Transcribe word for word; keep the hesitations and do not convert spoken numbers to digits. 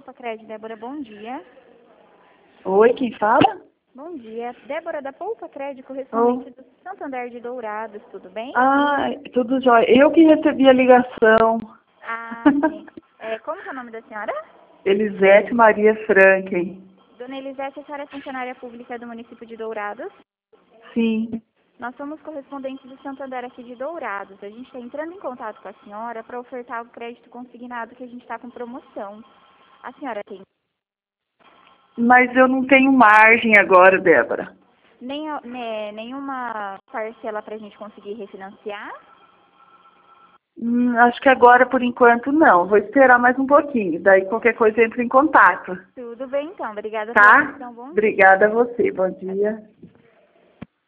Poupa Crédito, Débora, bom dia. Oi, quem fala? Bom dia. Débora, da Poupa Crédito, Oh. correspondente do Santander de Dourados, tudo bem? Ah, tudo jóia. Eu que recebi a ligação. Ah, sim. É, como que é o nome da senhora? Elisete Maria Franken. Dona Elisete, a senhora é funcionária pública do município de Dourados? Sim. Nós somos correspondentes do Santander aqui de Dourados. A gente está entrando em contato com a senhora para ofertar o crédito consignado que a gente está com promoção. A senhora tem Mas eu não tenho margem agora, Débora. nem, né, nenhuma parcela para a gente conseguir refinanciar? Hum, acho que agora, por enquanto, não. Vou esperar mais um pouquinho. Daí, qualquer coisa, eu entro em contato. Tudo bem, então. Obrigada pela Tá? atenção. Bom dia. Obrigada a você. Bom dia.